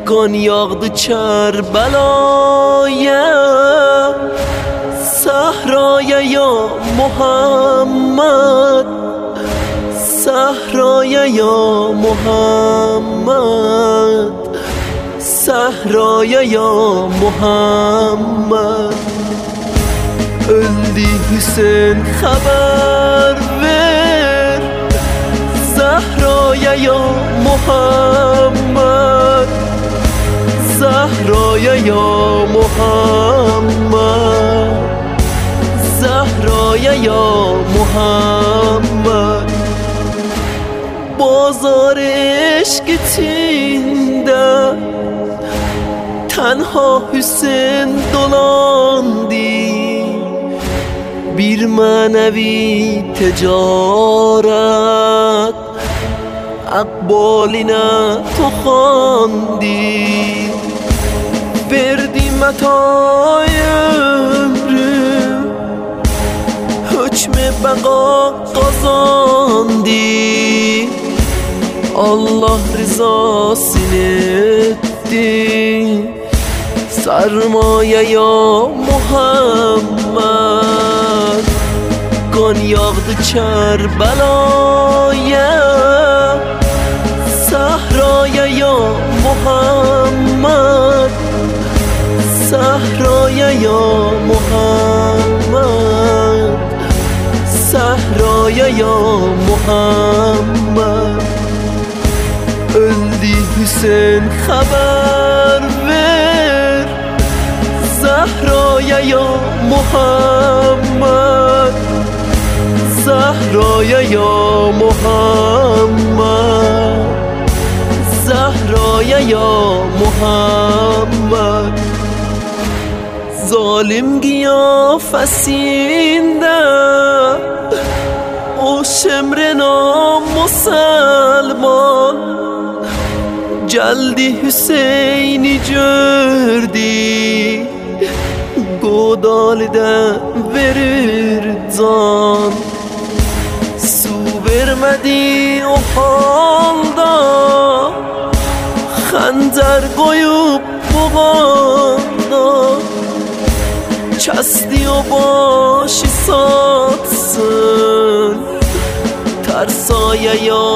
گان یاغdı کربلaya صحرaya یا محمد صحرaya یا محمد صحرaya یا محمد öldü Hüseyin haber ver Zahra'ya ya Muhammed Zahra'ya ya Muhammed Zahra'ya ya Muhammed Bazar eşk içinde tenha Hüseyin dolandı bir manevi ticaret اقبالینه تو خواندی بردی متاع عمرم حکم بقا قضاندی الله رضاسını etti سرمایه یا محمد گان یاغdı کربلaya صحرaya ya Muhammed صحرaya ya Muhammed صحرaya ya Muhammed öldü Hüseyin haber ver Zahra'ya ya Muhammed Zahra'ya ya Muhammed Zahra'ya ya Muhammed zalim qiyafəsində o şemrena musalman geldi Hüseyin'i gördü Godal'da verir can su vermedi o halda خنجر koyup boğanda kesti o başı satsın tersaya ya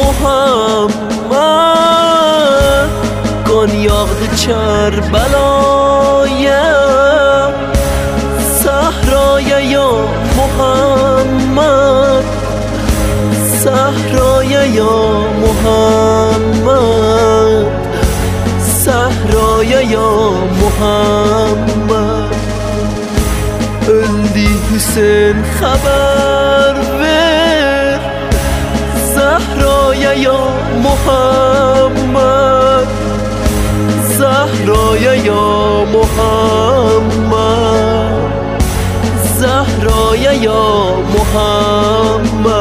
Muhammed kan yağdı Kerbelaya Sahraya ya Muhammed Sahraya ya Muhammed Sahraya ya Muhammed öldü Hüseyin haber ver Zahraya ya Muhammed Zahraya ya Muhammed Zahraya ya Muhammed